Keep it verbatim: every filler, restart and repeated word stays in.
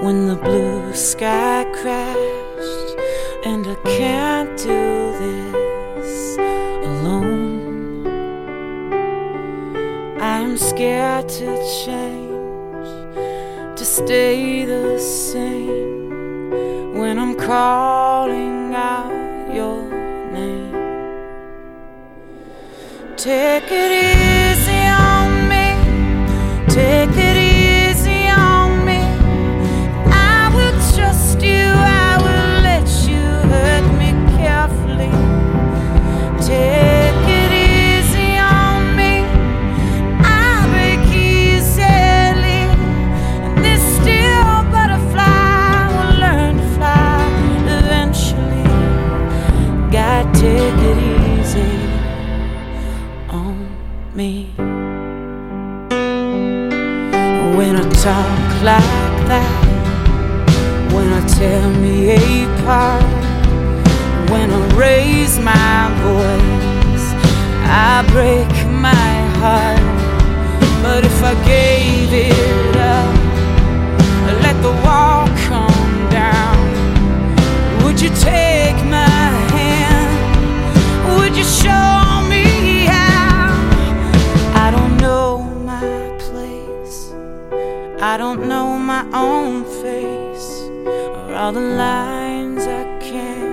when the blue sky crashed, and I can't do this alone. I'm scared to change, to stay the same when I'm calling out your name. Take it easy on me, take it easy on me. I will trust you, I will let you hurt me carefully. Take it easy on me, I break easily, and this steel butterfly will learn to fly eventually. God, take it easy on me. When I talk like that, when I tear me apart, when I raise my voice, I break my heart. But if I gave it up, let the wall come down, would you take my hand? Would you show me how? I don't know my place, I don't know my own face, or all the lines I can't